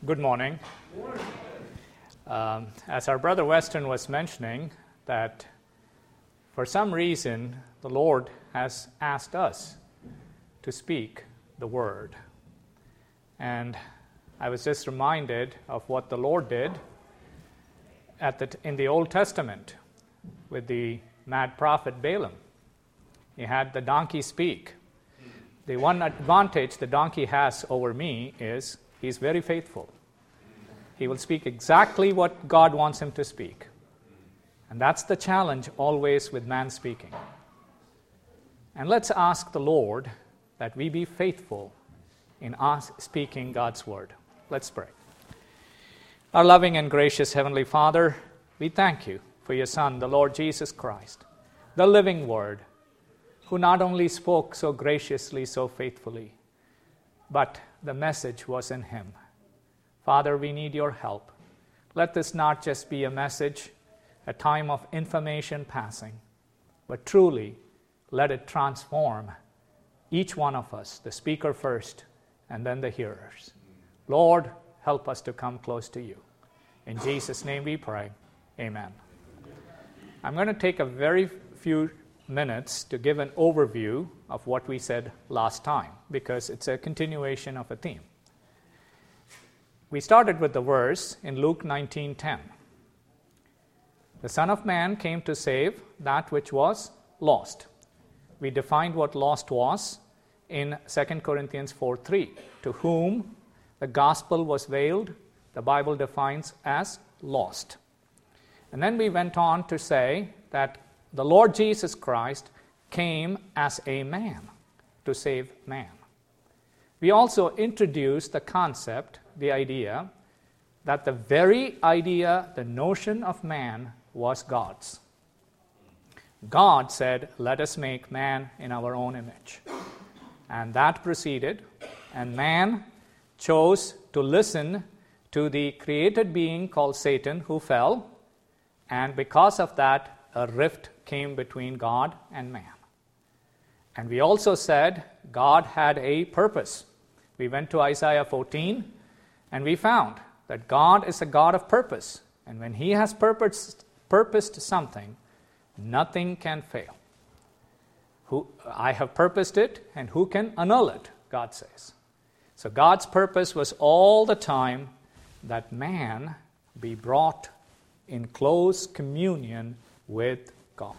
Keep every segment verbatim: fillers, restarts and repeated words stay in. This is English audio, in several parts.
Good morning. Um, as our brother Weston was mentioning, that for some reason the Lord has asked us to speak the word. And I was just reminded of what the Lord did at the, in the Old Testament with the mad prophet Balaam. He had the donkey speak. The one advantage the donkey has over me is he's very faithful. He will speak exactly what God wants him to speak. And that's the challenge always with man speaking. And let's ask the Lord that we be faithful in us speaking God's word. Let's pray. Our loving and gracious Heavenly Father, we thank you for your Son, the Lord Jesus Christ, the living word, who not only spoke so graciously, so faithfully, but the message was in him. Father, we need your help. Let this not just be a message, a time of information passing, but truly let it transform each one of us, the speaker first, and then the hearers. Lord, help us to come close to you. In Jesus' name we pray. Amen. I'm going to take a very few minutes to give an overview of what we said last time, because it's a continuation of a theme. We started with the verse in Luke nineteen ten. The Son of Man came to save that which was lost. We defined what lost was in Second Corinthians four three. To whom the gospel was veiled, the Bible defines as lost. And then we went on to say that the Lord Jesus Christ came as a man to save man. We also introduced the concept, the idea, that the very idea, the notion of man was God's. God said, let us make man in our own image. And that proceeded, and man chose to listen to the created being called Satan who fell, and because of that, a rift came between God and man. And we also said God had a purpose. We went to Isaiah fourteen, and we found that God is a God of purpose. And when he has purposed, purposed something, nothing can fail. Who, I have purposed it, and who can annul it, God says. So God's purpose was all the time that man be brought in close communion with God.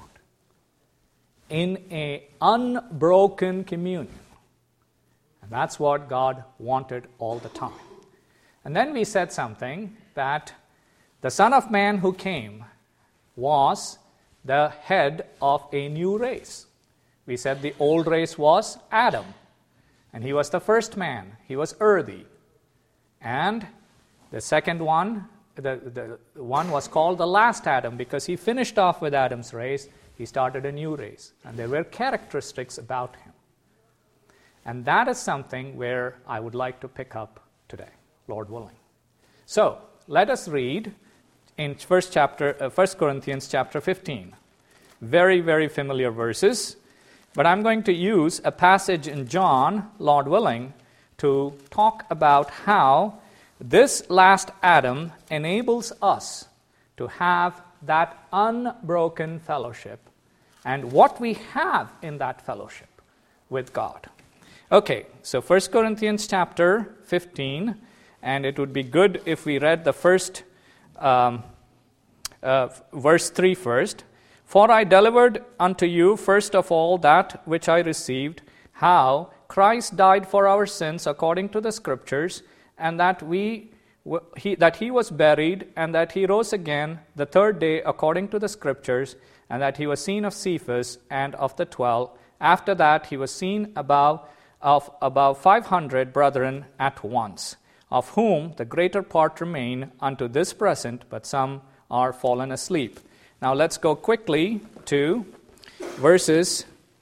In an unbroken communion. And that's what God wanted all the time. And then we said something, that the Son of Man who came was the head of a new race. We said the old race was Adam, and he was the first man. He was earthy. And the second one, the, the one was called the last Adam, because he finished off with Adam's race. He started a new race, and there were characteristics about him. And that is something where I would like to pick up today, Lord willing. So, let us read in first chapter, uh, First Corinthians chapter fifteen. Very, very familiar verses. But I'm going to use a passage in John, Lord willing, to talk about how this last Adam enables us to have that unbroken fellowship and what we have in that fellowship with God. Okay, so First Corinthians chapter fifteen, and it would be good if we read the first um, uh, verse three first. For I delivered unto you first of all that which I received, how Christ died for our sins according to the Scriptures, and that we he, that he was buried, and that he rose again the third day according to the Scriptures, and that he was seen of Cephas and of the twelve. After that he was seen above of above five hundred brethren at once, of whom the greater part remain unto this present, but some are fallen asleep. Now let's go quickly to verses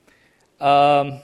um,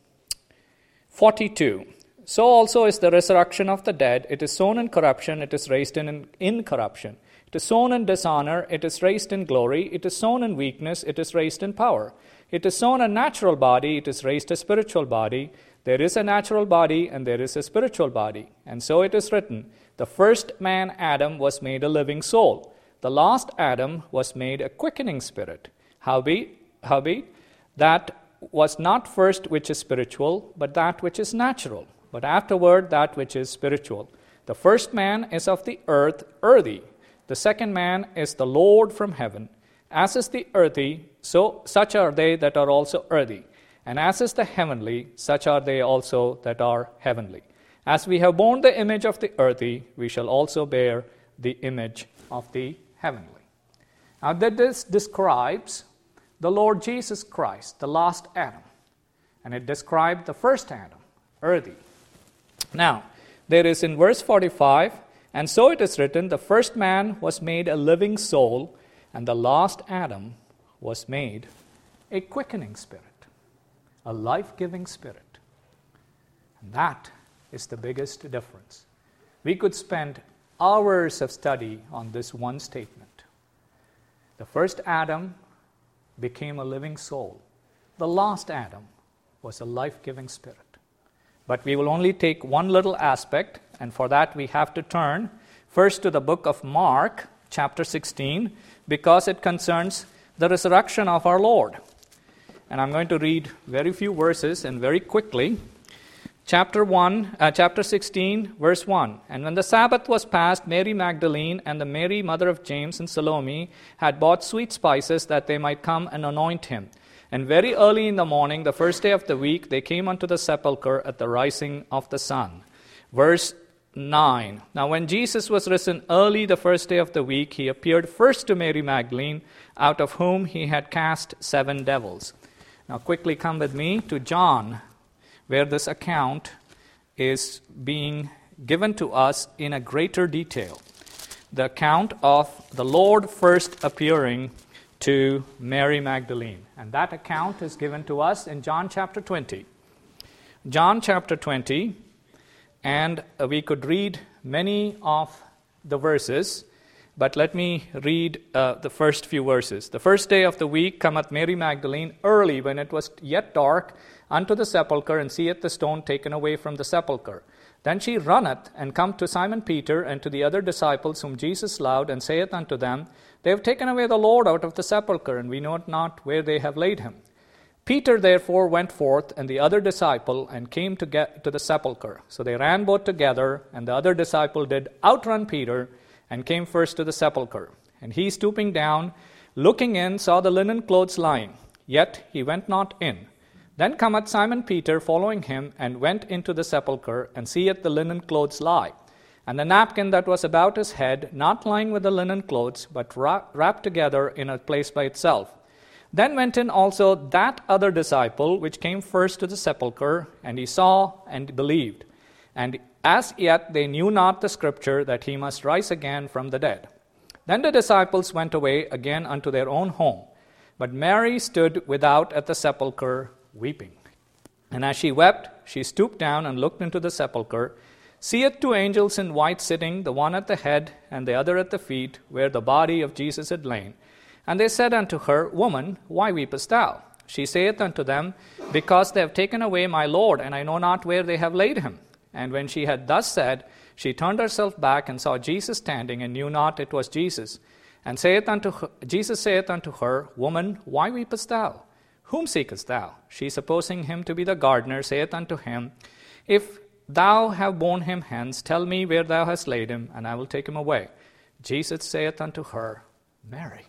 forty-two. So also is the resurrection of the dead. It is sown in corruption, it is raised in incorruption. It is sown in dishonor, it is raised in glory. It is sown in weakness, it is raised in power. It is sown a natural body, it is raised a spiritual body. There is a natural body and there is a spiritual body. And so it is written, the first man, Adam, was made a living soul. The last Adam was made a quickening spirit. Howbeit, howbeit, that was not first which is spiritual, but that which is natural, but afterward that which is spiritual. The first man is of the earth, earthy. The second man is the Lord from heaven. As is the earthy, so such are they that are also earthy. And as is the heavenly, such are they also that are heavenly. As we have borne the image of the earthy, we shall also bear the image of the heavenly. Now that this describes the Lord Jesus Christ, the last Adam. And it described the first Adam, earthy. Now, there is in verse forty-five, and so it is written, the first man was made a living soul, and the last Adam was made a quickening spirit, a life-giving spirit. And that is the biggest difference. We could spend hours of study on this one statement. The first Adam became a living soul. The last Adam was a life-giving spirit. But we will only take one little aspect, and for that we have to turn first to the book of Mark, chapter sixteen, because it concerns the resurrection of our Lord. And I'm going to read very few verses and very quickly. Chapter one, uh, chapter sixteen, verse one. And when the Sabbath was past, Mary Magdalene and the Mary, mother of James, and Salome had bought sweet spices that they might come and anoint him. And very early in the morning, the first day of the week, they came unto the sepulchre at the rising of the sun. Verse nine. Now when Jesus was risen early the first day of the week, he appeared first to Mary Magdalene, out of whom he had cast seven devils. Now quickly come with me to John, where this account is being given to us in a greater detail. The account of the Lord first appearing to Mary Magdalene. And that account is given to us in John chapter twenty. John chapter twenty, and we could read many of the verses, but let me read uh, the first few verses. The first day of the week cometh Mary Magdalene early, when it was yet dark, unto the sepulchre, and seeth the stone taken away from the sepulchre. Then she runneth, and come to Simon Peter, and to the other disciples whom Jesus loved, and saith unto them, They have taken away the Lord out of the sepulchre, and we know not where they have laid him. Peter therefore went forth, and the other disciple, and came to get to the sepulchre. So they ran both together, and the other disciple did outrun Peter, and came first to the sepulchre. And he, stooping down, looking in, saw the linen clothes lying, yet he went not in. Then cometh Simon Peter, following him, and went into the sepulchre, and seeth the linen clothes lie, and the napkin that was about his head, not lying with the linen clothes, but wrapped together in a place by itself. Then went in also that other disciple, which came first to the sepulchre, and he saw and believed. And as yet they knew not the scripture, that he must rise again from the dead. Then the disciples went away again unto their own home. But Mary stood without at the sepulchre, weeping. And as she wept, she stooped down and looked into the sepulchre, seeth two angels in white sitting, the one at the head and the other at the feet, where the body of Jesus had lain. And they said unto her, Woman, why weepest thou? She saith unto them, Because they have taken away my Lord, and I know not where they have laid him. And when she had thus said, she turned herself back and saw Jesus standing, and knew not it was Jesus. And saith unto her, Jesus saith unto her, Woman, why weepest thou? Whom seekest thou? She, supposing him to be the gardener, saith unto him, If thou have borne him hence, tell me where thou hast laid him, and I will take him away. Jesus saith unto her, Mary.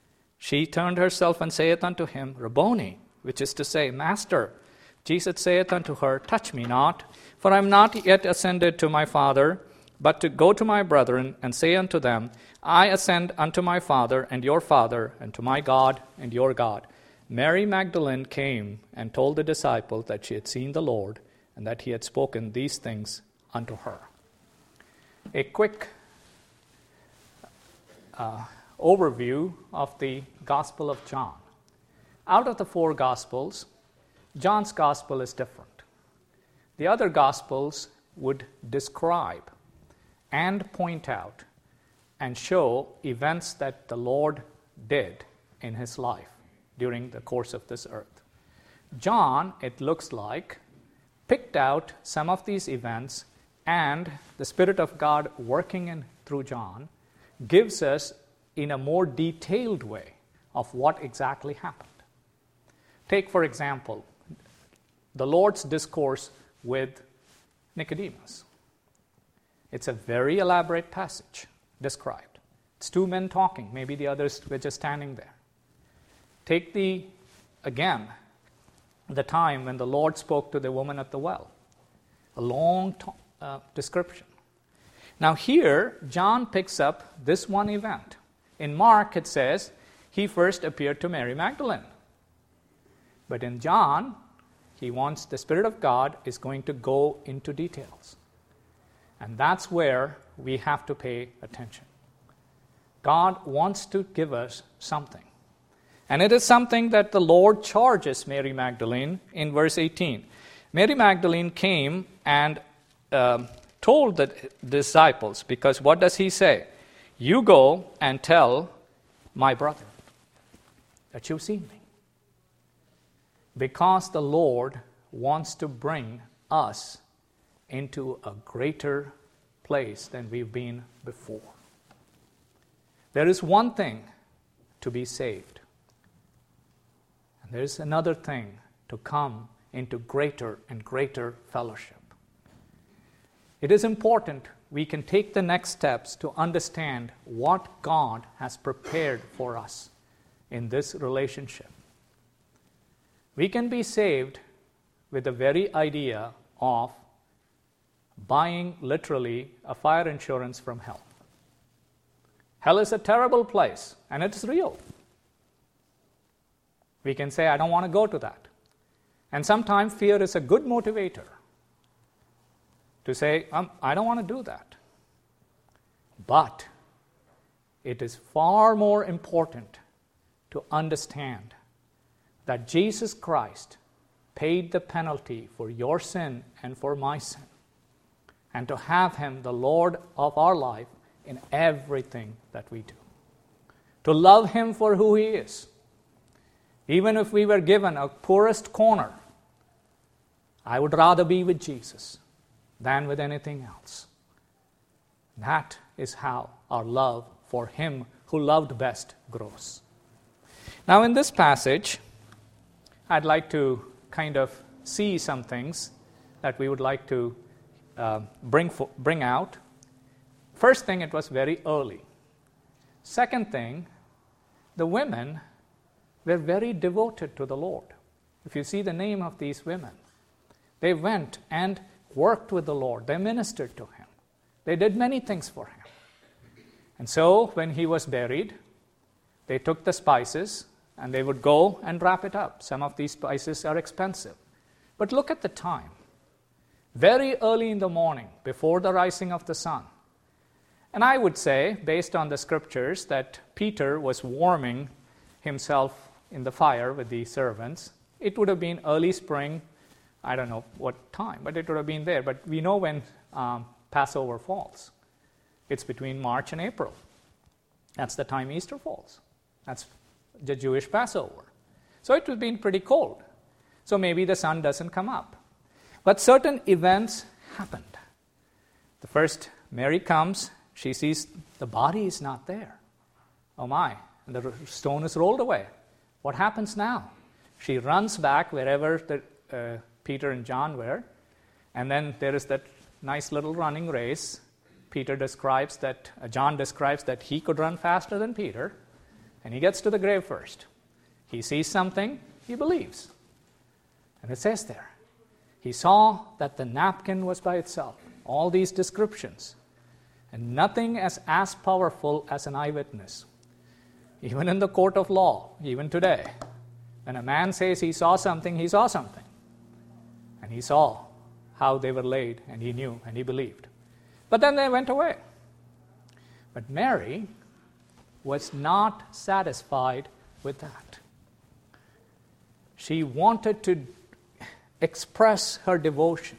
She turned herself and saith unto him, Rabboni, which is to say, Master. Jesus saith unto her, Touch me not, for I am not yet ascended to my Father, but to go to my brethren, and say unto them, I ascend unto my Father and your Father, and to my God and your God. Mary Magdalene came and told the disciples that she had seen the Lord, and that he had spoken these things unto her. A quick uh, overview of the Gospel of John. Out of the four Gospels, John's Gospel is different. The other Gospels would describe and point out and show events that the Lord did in his life. during the course of this earth. John, it looks like, picked out some of these events, and the Spirit of God working in through John gives us in a more detailed way of what exactly happened. Take, for example, the Lord's discourse with Nicodemus. It's a very elaborate passage described. It's two men talking. Maybe the others were just standing there. Take the, again, the time when the Lord spoke to the woman at the well. A long to- uh, description. Now here, John picks up this one event. In Mark, it says, he first appeared to Mary Magdalene. But in John, he wants, the Spirit of God is going to go into details. And that's where we have to pay attention. God wants to give us something. And it is something that the Lord charges Mary Magdalene in verse eighteen. Mary Magdalene came and um, told the disciples, because what does he say? You go and tell my brother that you've seen me. Because the Lord wants to bring us into a greater place than we've been before. There is one thing to be saved. And there is another thing to come into greater and greater fellowship. It is important we can take the next steps to understand what God has prepared for us in this relationship. We can be saved with the very idea of buying literally a fire insurance from hell. Hell is a terrible place, and it's real. We can say, I don't want to go to that. And sometimes fear is a good motivator to say, um, I don't want to do that. But it is far more important to understand that Jesus Christ paid the penalty for your sin and for my sin, and to have Him the Lord of our life in everything that we do. To love Him for who He is. Even if we were given a poorest corner, I would rather be with Jesus than with anything else. That is how our love for Him who loved best grows. Now in this passage, I'd like to kind of see some things that we would like to uh, bring fo- bring out. First thing, it was very early. Second thing, the women were very devoted to the Lord. If you see the name of these women, they went and worked with the Lord. They ministered to Him. They did many things for Him. And so when He was buried, they took the spices and they would go and wrap it up. Some of these spices are expensive. But look at the time. Very early in the morning, before the rising of the sun. And I would say, based on the scriptures, that Peter was warming himself in the fire with the servants. It would have been early spring, I don't know what time, but it would have been there. But we know when um, Passover falls. It's between March and April. That's the time Easter falls. That's the Jewish Passover. So it would have been pretty cold. So maybe the sun doesn't come up. But certain events happened. The first, Mary comes, she sees the body is not there. Oh my, and the stone is rolled away. What happens now? She runs back wherever the, uh, Peter and John were, and then there is that nice little running race. Peter describes that, uh, John describes that he could run faster than Peter, and he gets to the grave first. He sees something, he believes. And it says there, he saw that the napkin was by itself. All these descriptions. And nothing as, as powerful as an eyewitness. Even in the court of law, even today, when a man says he saw something, he saw something. And he saw how they were laid, and he knew, and he believed. But then they went away. But Mary was not satisfied with that. She wanted to express her devotion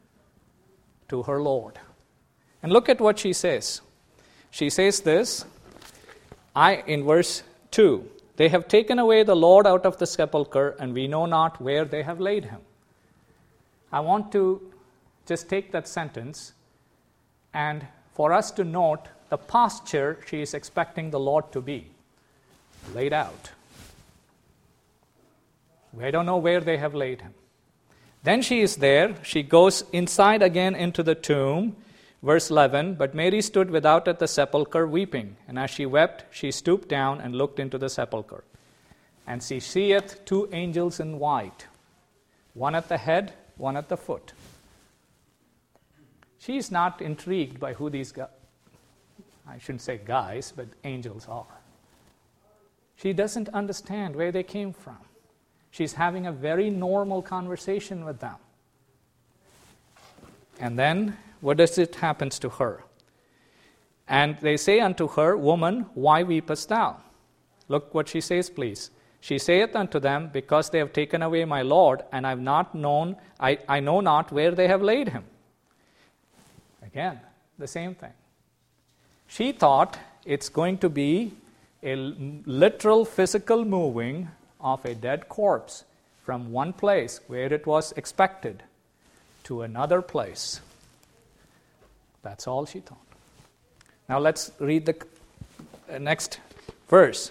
to her Lord. And look at what she says. She says this, I in verse two, They have taken away the Lord out of the sepulchre, and we know not where they have laid him. I want to just take that sentence and for us to note the posture she is expecting the Lord to be. Laid out. We don't know where they have laid him. Then she is there. She goes inside again into the tomb. Verse eleven, but Mary stood without at the sepulchre weeping. And as she wept, she stooped down and looked into the sepulchre. And she seeth two angels in white, one at the head, one at the foot. She is not intrigued by who these guys, I shouldn't say guys, but angels are. She doesn't understand where they came from. She's having a very normal conversation with them. And then, what does it happens to her? And they say unto her, Woman, why weepest thou? Look what she says, please. She saith unto them, Because they have taken away my Lord, and I have not known, I, I know not where they have laid him. Again, the same thing. She thought it's going to be a literal physical moving of a dead corpse from one place where it was expected to another place. That's all she thought. Now let's read the next verse.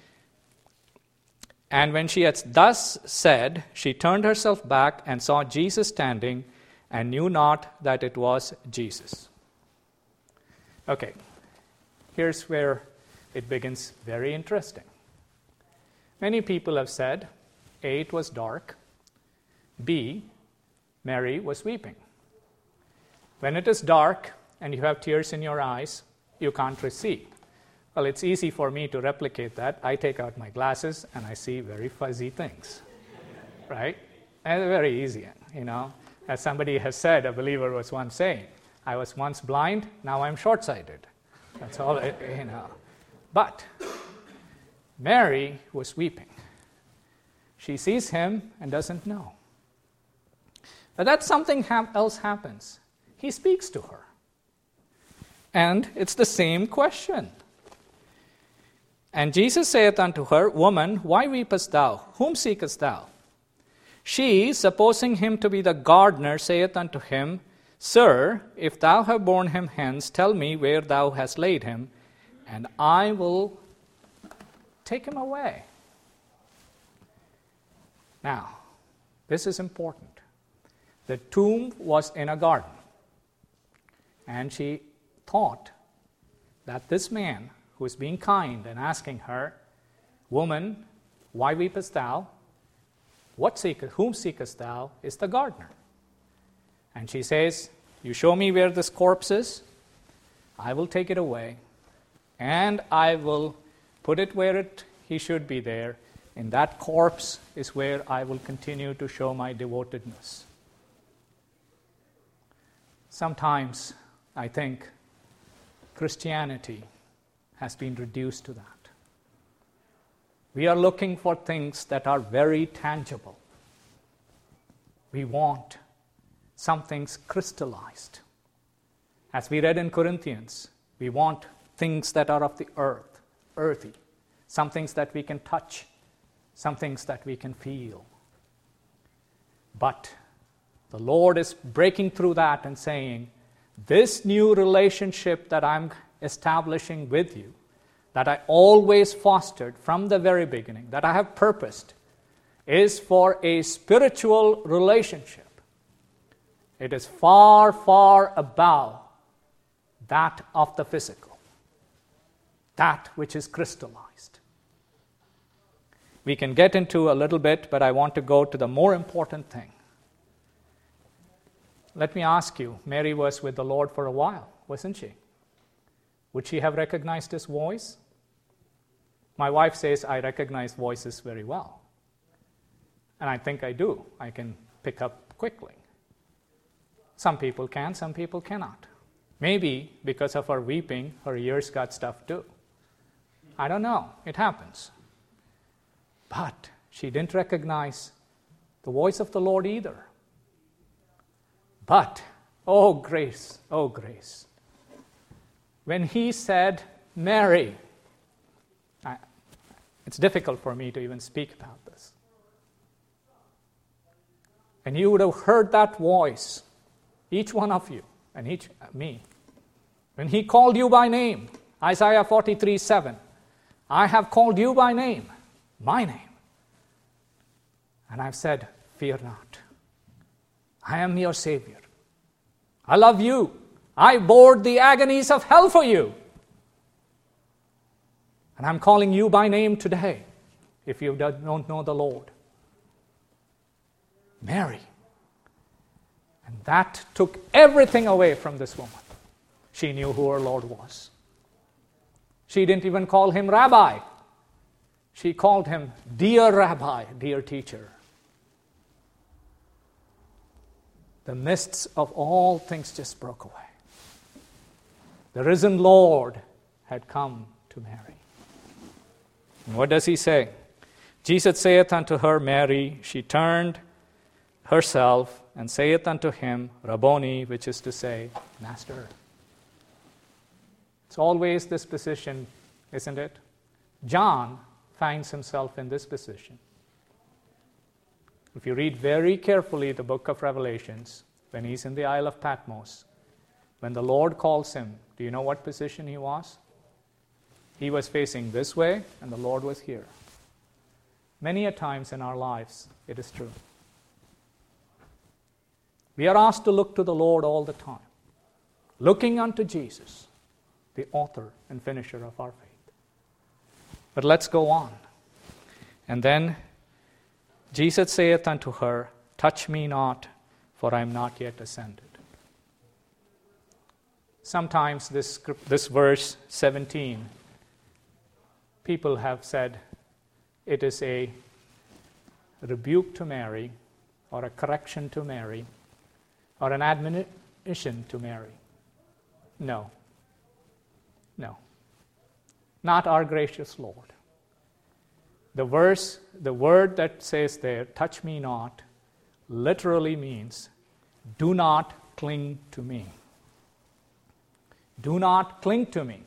And when she had thus said, she turned herself back and saw Jesus standing, and knew not that it was Jesus. Okay, here's where it begins very interesting. Many people have said, A, it was dark, B, Mary was weeping. When it is dark and you have tears in your eyes, you can't see. Well, it's easy for me to replicate that. I take out my glasses and I see very fuzzy things, right? And it's very easy, you know. As somebody has said, a believer was once saying, I was once blind, now I'm short-sighted. That's all, it, you know. But Mary was weeping. She sees him and doesn't know. But that something ha- else happens. He speaks to her. And it's the same question. And Jesus saith unto her, Woman, why weepest thou? Whom seekest thou? She, supposing him to be the gardener, saith unto him, Sir, if thou have borne him hence, tell me where thou hast laid him, and I will take him away. Now, this is important. The tomb was in a garden, and she thought that this man who is being kind and asking her, Woman, why weepest thou? What seekest, whom seekest thou? Is the gardener. And she says, You show me where this corpse is, I will take it away, and I will put it where it he should be there. In that corpse is where I will continue to show my devotedness. Sometimes I think Christianity has been reduced to that. We are looking for things that are very tangible. We want some things crystallized. As we read in Corinthians, we want things that are of the earth, earthy, some things that we can touch, some things that we can feel. But the Lord is breaking through that and saying, this new relationship that I'm establishing with you, that I always fostered from the very beginning, that I have purposed, is for a spiritual relationship. It is far, far above that of the physical, that which is crystallized. We can get into a little bit, but I want to go to the more important thing. Let me ask you, Mary was with the Lord for a while, wasn't she? Would she have recognized his voice? My wife says I recognize voices very well. And I think I do. I can pick up quickly. Some people can, some people cannot. Maybe because of her weeping, her ears got stuffed too. I don't know. It happens. But she didn't recognize the voice of the Lord either. But, oh grace, oh grace. When he said, Mary, I, It's difficult for me to even speak about this. And you would have heard that voice, each one of you, and each me, when he called you by name. Isaiah forty-three seven. I have called you by name, my name. And I've said, fear not. I am your Savior. I love you. I bore the agonies of hell for you. And I'm calling you by name today, if you don't know the Lord. Mary. And that took everything away from this woman. She knew who her Lord was. She didn't even call him Rabbi. She called him dear Rabbi, dear teacher. The mists of all things just broke away. The risen Lord had come to Mary. And what does he say? Jesus saith unto her, Mary. She turned herself and saith unto him, Rabboni, which is to say, Master. It's always this position, isn't it? John finds himself in this position. If you read very carefully the book of Revelations, when he's in the Isle of Patmos, when the Lord calls him, do you know what position he was? He was facing this way, and the Lord was here. Many a times in our lives, it is true. We are asked to look to the Lord all the time, looking unto Jesus, the author and finisher of our faith. But let's go on. And then Jesus saith unto her, touch me not, for I am not yet ascended. Sometimes this, this verse seventeen, people have said it is a rebuke to Mary, or a correction to Mary, or an admonition to Mary. No. No. Not our gracious Lord. The verse, the word that says there, touch me not, literally means, do not cling to me. Do not cling to me.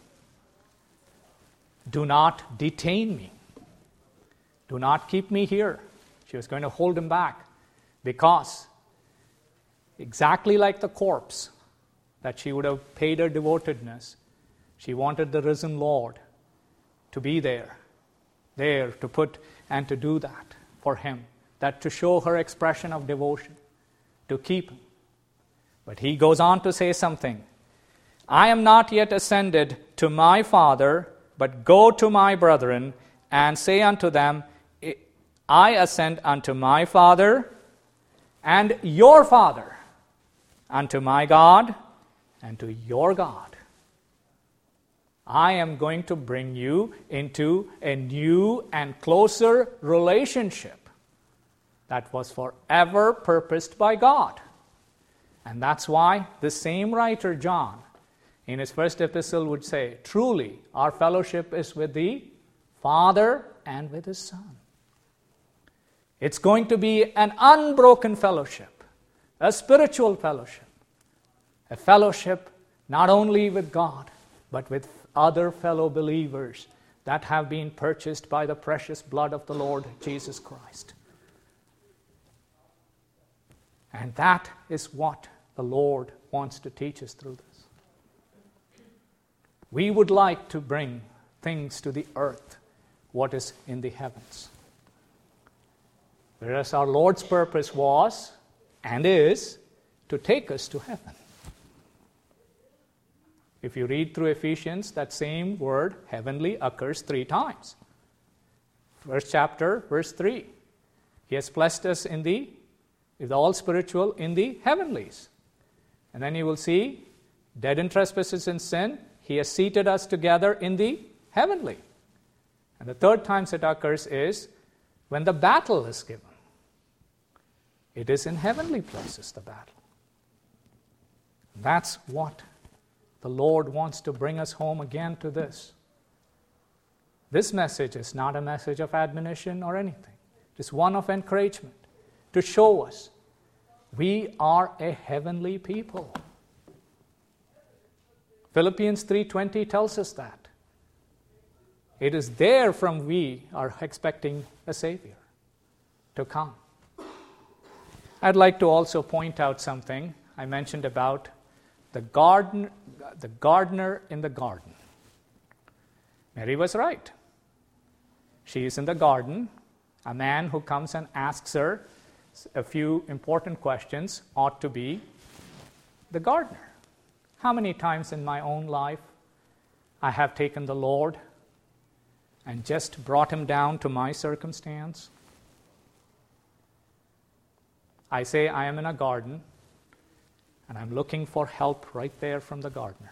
Do not detain me. Do not keep me here. She was going to hold him back because, exactly like the corpse that she would have paid her devotedness, she wanted the risen Lord to be there. There to put and to do that for him, that to show her expression of devotion, to keep him. But he goes on to say something. I am not yet ascended to my Father, but go to my brethren and say unto them, I ascend unto my Father and your Father, unto my God and to your God. I am going to bring you into a new and closer relationship that was forever purposed by God. And that's why the same writer, John, in his first epistle would say, truly, our fellowship is with the Father and with his Son. It's going to be an unbroken fellowship, a spiritual fellowship, a fellowship not only with God, but with other fellow believers that have been purchased by the precious blood of the Lord Jesus Christ. And that is what the Lord wants to teach us through this. We would like to bring things to the earth, what is in the heavens. Whereas our Lord's purpose was and is to take us to heaven. If you read through Ephesians, that same word, heavenly, occurs three times. First chapter, verse three. He has blessed us in the, with all spiritual, in the heavenlies. And then you will see, dead in trespasses and sin, he has seated us together in the heavenly. And the third time it occurs is when the battle is given. It is in heavenly places, the battle. That's what the Lord wants to bring us home again to this. This message is not a message of admonition or anything. It is one of encouragement to show us we are a heavenly people. Philippians three twenty tells us that. It is there from we are expecting a Savior to come. I'd like to also point out something I mentioned about the garden, the gardener in the garden. Mary was right. She is in the garden. A man who comes and asks her a few important questions ought to be the gardener. How many times in my own life I have taken the Lord and just brought him down to my circumstance? I say I am in a garden and I'm looking for help right there from the gardener.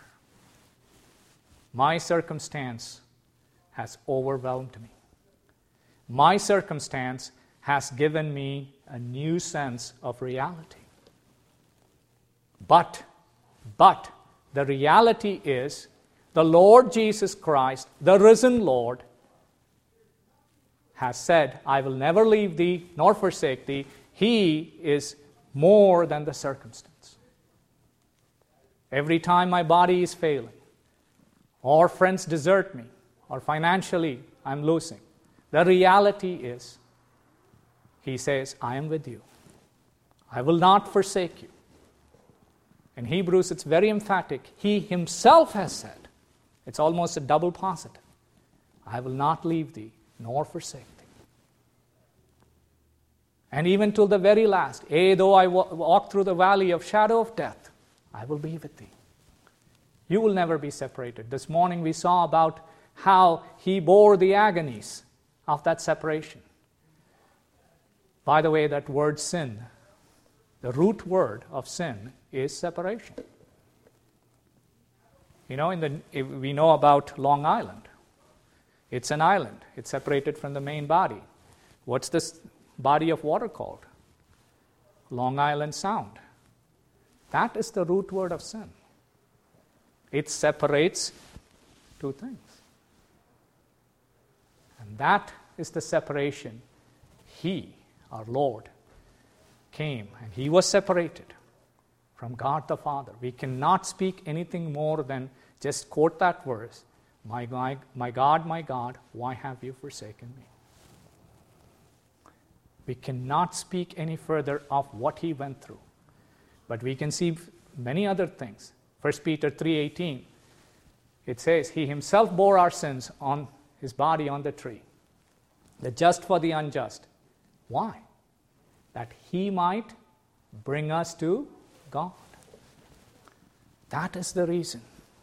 My circumstance has overwhelmed me. My circumstance has given me a new sense of reality. But, but, the reality is the Lord Jesus Christ, the risen Lord, has said, I will never leave thee nor forsake thee. He is more than the circumstance. Every time my body is failing, or friends desert me, or financially I'm losing, the reality is, he says, I am with you. I will not forsake you. In Hebrews, it's very emphatic. He himself has said, it's almost a double positive, I will not leave thee nor forsake thee. And even till the very last, yea, though I walk through the valley of shadow of death, I will be with thee. You will never be separated. This morning we saw about how he bore the agonies of that separation. By the way, that word sin, the root word of sin is separation. You know, in the we know about Long Island. It's an island. It's separated from the main body. What's this body of water called? Long Island Sound. That is the root word of sin. It separates two things. And that is the separation. He, our Lord, came and he was separated from God the Father. We cannot speak anything more than just quote that verse. My, my, my God, my God, why have you forsaken me? We cannot speak any further of what he went through. But we can see many other things. First Peter three eighteen, it says, he himself bore our sins on his body on the tree, the just for the unjust. Why? That he might bring us to God. That is the reason.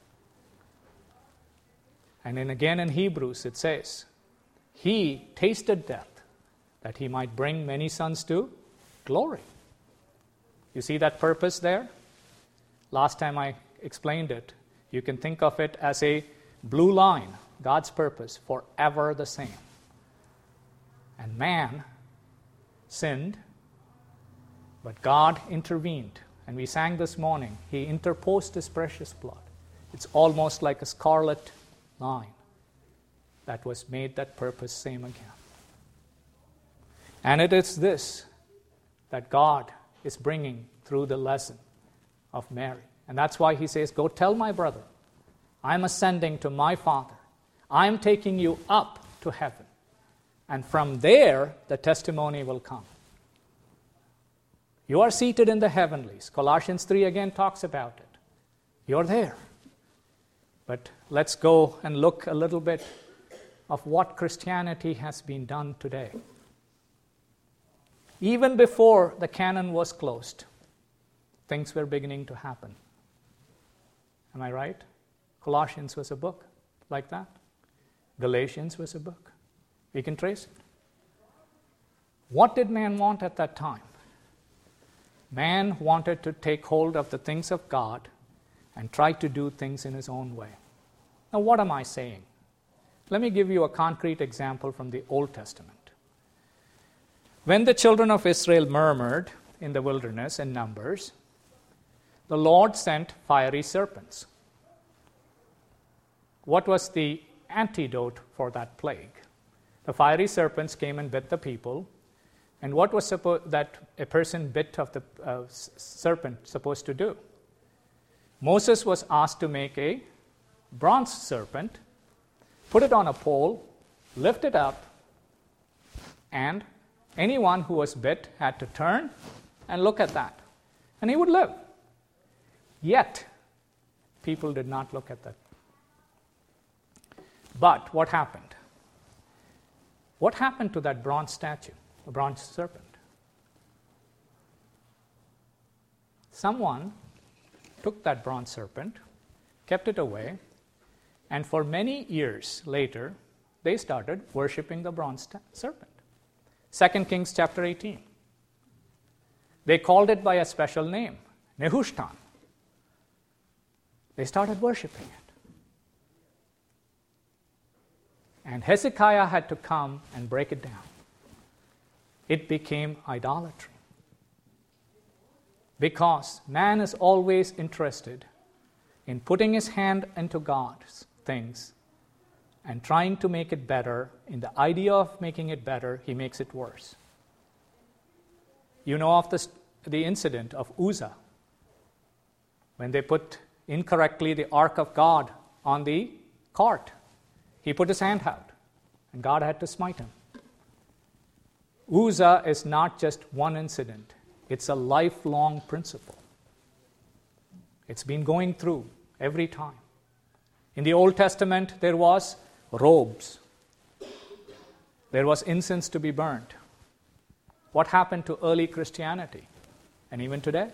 And then again in Hebrews it says, he tasted death that he might bring many sons to glory. You see that purpose there? Last time I explained it. You can think of it as a blue line, God's purpose, forever the same. And man sinned, but God intervened. And we sang this morning, he interposed his precious blood. It's almost like a scarlet line that was made that purpose same again. And it is this that God is bringing through the lesson of Mary. And that's why he says, go tell my brother, I'm ascending to my Father. I'm taking you up to heaven. And from there, the testimony will come. You are seated in the heavenlies. Colossians three again talks about it. You're there. But let's go and look a little bit of what Christianity has been done today. Even before the canon was closed, things were beginning to happen. Am I right? Colossians was a book like that. Galatians was a book. We can trace it. What did man want at that time? Man wanted to take hold of the things of God and try to do things in his own way. Now, what am I saying? Let me give you a concrete example from the Old Testament. When the children of Israel murmured in the wilderness in Numbers, the Lord sent fiery serpents. What was the antidote for that plague? The fiery serpents came and bit the people. And what was suppo- that a person bit of the uh, serpent supposed to do? Moses was asked to make a bronze serpent put it on a pole, lift it up, and anyone who was bit had to turn and look at that. And he would live. Yet, people did not look at that. But what happened? What happened to that bronze statue, the bronze serpent? Someone took that bronze serpent, kept it away, and for many years later, they started worshiping the bronze sta- serpent. Second Kings chapter eighteen. They called it by a special name, Nehushtan. They started worshiping it. And Hezekiah had to come and break it down. It became idolatry. Because man is always interested in putting his hand into God's things and trying to make it better. In the idea of making it better, he makes it worse. You know of this, the incident of Uzzah, when they put incorrectly the ark of God on the cart. He put his hand out, and God had to smite him. Uzzah is not just one incident. It's a lifelong principle. It's been going through every time. In the Old Testament, there was robes. There was incense to be burnt. What happened to early Christianity? And even today?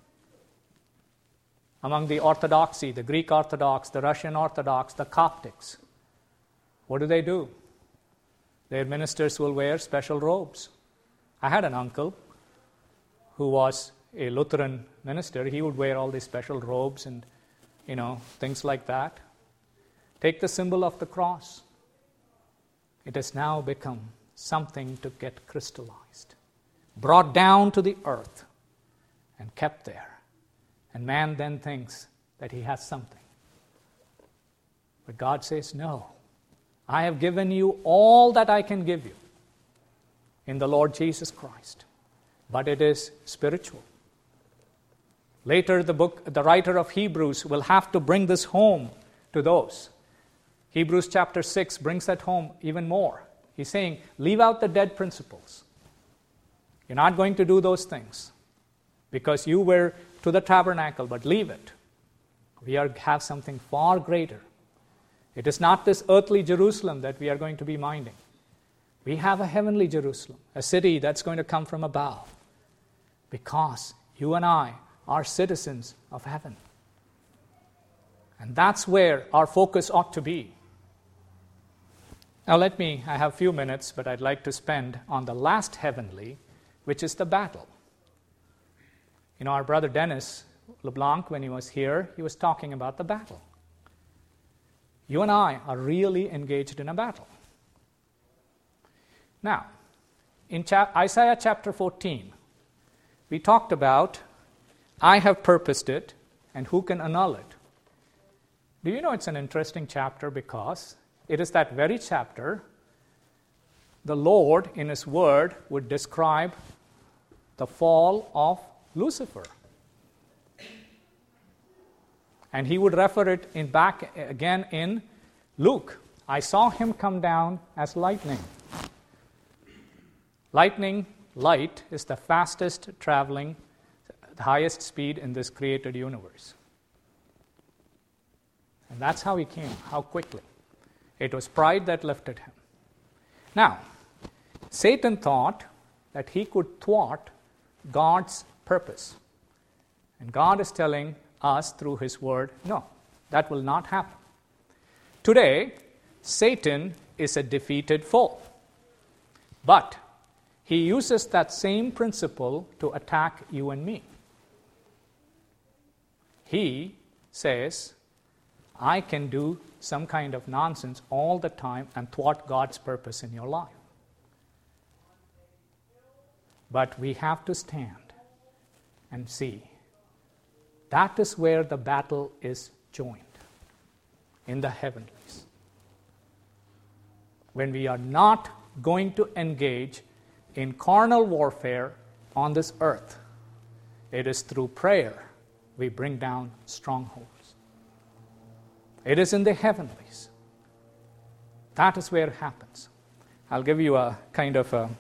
Among the Orthodoxy, the Greek Orthodox, the Russian Orthodox, the Coptics, what do they do? Their ministers will wear special robes. I had an uncle who was a Lutheran minister. He would wear all these special robes and, you know, things like that. Take the symbol of the cross. It has now become something to get crystallized, brought down to the earth, and kept there. And man then thinks that he has something. But God says, no. I have given you all that I can give you in the Lord Jesus Christ. But it is spiritual. Later, the book, the writer of Hebrews will have to bring this home to those. Hebrews chapter six brings that home even more. He's saying, leave out the dead principles. You're not going to do those things because you were to the tabernacle, but leave it. We are, have something far greater. It is not this earthly Jerusalem that we are going to be minding. We have a heavenly Jerusalem, a city that's going to come from above, because you and I are citizens of heaven. And that's where our focus ought to be. Now let me, I have a few minutes, but I'd like to spend on the last heavenly, which is the battle. You know, our brother Dennis LeBlanc, when he was here, he was talking about the battle. You and I are really engaged in a battle. Now, in chap- Isaiah chapter fourteen, we talked about, I have purposed it, and who can annul it? Do you know it's an interesting chapter because it is that very chapter the Lord in His Word would describe the fall of Lucifer. And He would refer it in back again in Luke. I saw him come down as lightning. Lightning, light, is the fastest traveling, the highest speed in this created universe. And that's how he came, how quickly. It was pride that lifted him. Now, Satan thought that he could thwart God's purpose. And God is telling us through His Word, no, that will not happen. Today, Satan is a defeated foe. But he uses that same principle to attack you and me. He says, I can do some kind of nonsense all the time and thwart God's purpose in your life. But we have to stand and see. That is where the battle is joined, in the heavenlies. When we are not going to engage in carnal warfare on this earth, it is through prayer we bring down strongholds. It is in the heavenlies. That is where it happens. I'll give you a kind of a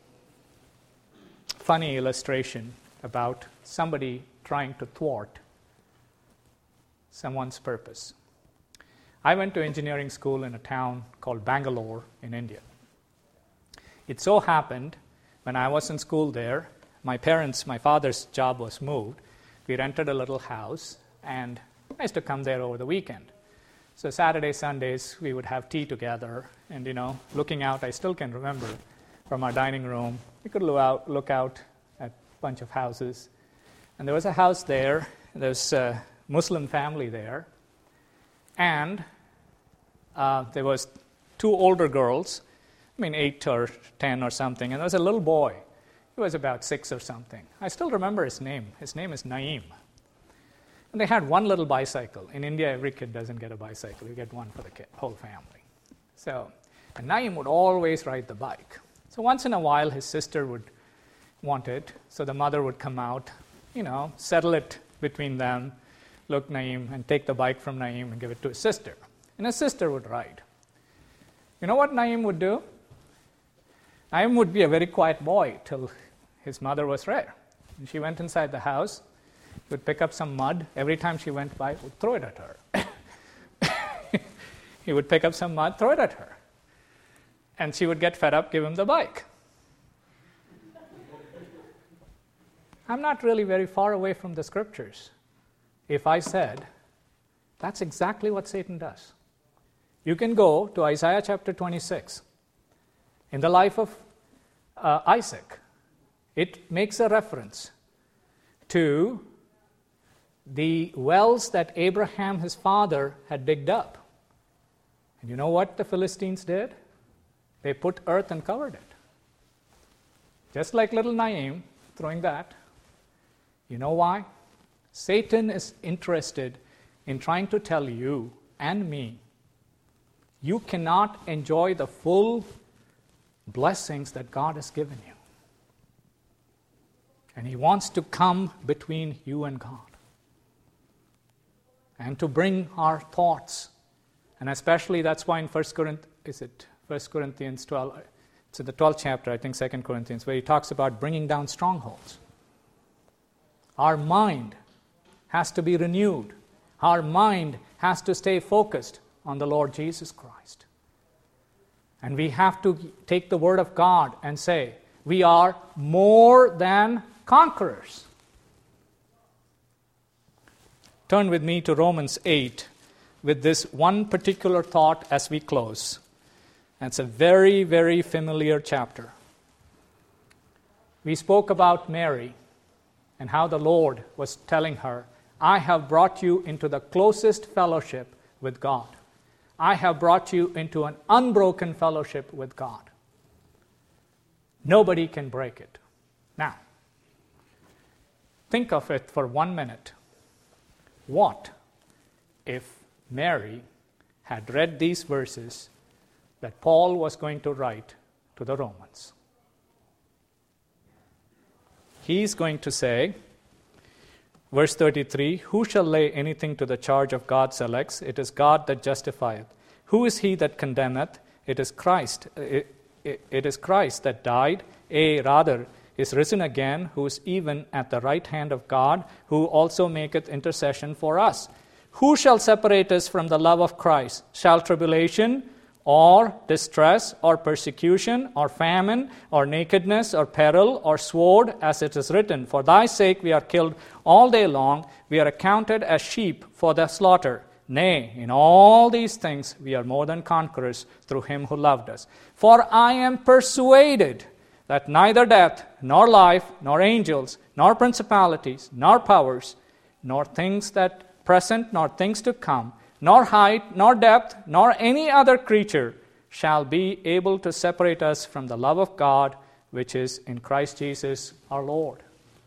funny illustration about somebody trying to thwart someone's purpose. I went to engineering school in a town called Bangalore in India. It so happened, when I was in school there, my parents, my father's job was moved. We rented a little house, and I used to come there over the weekend. So Saturdays, Sundays, we would have tea together, and, you know, looking out, I still can remember, from our dining room, we could look out, look out at a bunch of houses. And there was a house there, there was a Muslim family there, and uh, there was two older girls, I mean eight or ten or something, and there was a little boy. He was about six or something. I still remember his name. His name is Naeem. And they had one little bicycle. In India, every kid doesn't get a bicycle. You get one for the kid, whole family. So, and Naeem would always ride the bike. So once in a while, his sister would want it, so the mother would come out, you know, settle it between them, look Naeem, and take the bike from Naeem and give it to his sister. And his sister would ride. You know what Naeem would do? Naeem would be a very quiet boy till his mother was there. And she went inside the house, would pick up some mud. Every time she went by, would throw it at her. He would pick up some mud, throw it at her. And she would get fed up, give him the bike. I'm not really very far away from the scriptures if I said that's exactly what Satan does. You can go to Isaiah chapter twenty-six. In the life of uh, Isaac, it makes a reference to the wells that Abraham, his father, had digged up. And you know what the Philistines did? They put earth and covered it. Just like little Naeem throwing that. You know why? Satan is interested in trying to tell you and me, you cannot enjoy the full blessings that God has given you. And he wants to come between you and God. And to bring our thoughts. And especially that's why in First Corinthians, is it First Corinthians twelve? It's in the twelfth chapter, I think Second Corinthians, where he talks about bringing down strongholds. Our mind has to be renewed. Our mind has to stay focused on the Lord Jesus Christ. And we have to take the Word of God and say, we are more than conquerors. Turn with me to Romans eight with this one particular thought as we close. And it's a very, very familiar chapter. We spoke about Mary and how the Lord was telling her, I have brought you into the closest fellowship with God. I have brought you into an unbroken fellowship with God. Nobody can break it. Now, think of it for one minute. What if Mary had read these verses that Paul was going to write to the Romans? He's going to say, verse thirty-three, who shall lay anything to the charge of God's elects? It is God that justifieth. Who is he that condemneth? It is Christ. It, it, it is Christ that died, yea, rather, is risen again, who is even at the right hand of God, who also maketh intercession for us. Who shall separate us from the love of Christ? Shall tribulation, or distress, or persecution, or famine, or nakedness, or peril, or sword, as it is written, for thy sake we are killed all day long, we are accounted as sheep for the slaughter. Nay, in all these things we are more than conquerors through him who loved us. For I am persuaded that neither death, nor life, nor angels, nor principalities, nor powers, nor things that present, nor things to come, nor height, nor depth, nor any other creature shall be able to separate us from the love of God, which is in Christ Jesus our Lord.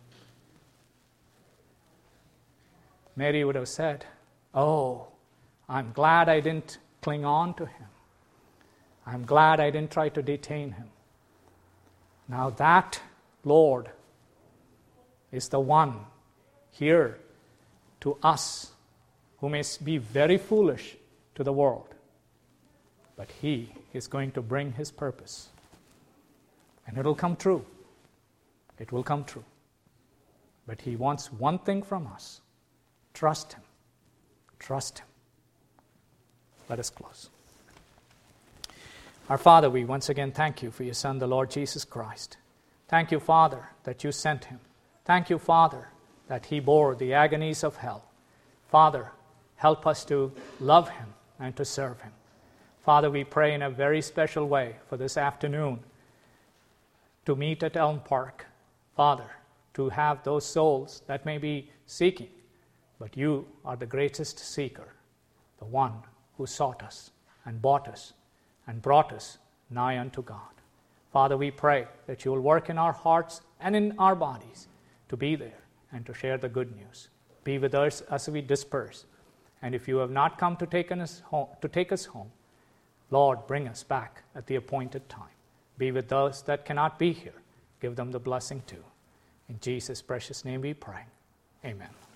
Mary would have said, oh, I'm glad I didn't cling on to him. I'm glad I didn't try to detain him. Now that Lord is the one here to us who may be very foolish to the world. but He is going to bring His purpose. And it'll come true. It will come true. But He wants one thing from us. Trust Him. Trust Him. Let us close. Our Father, we once again thank You for Your Son, the Lord Jesus Christ. Thank You, Father, that You sent Him. Thank You, Father, that He bore the agonies of hell. Father, help us to love Him and to serve Him. Father, we pray in a very special way for this afternoon to meet at Elm Park. Father, to have those souls that may be seeking, but You are the greatest seeker, the one who sought us and bought us and brought us nigh unto God. Father, we pray that You will work in our hearts and in our bodies to be there and to share the good news. Be with us as we disperse. And if You have not come to take us home, to take us home, Lord, bring us back at the appointed time. Be with those that cannot be here. Give them the blessing too. In Jesus' precious name we pray. Amen.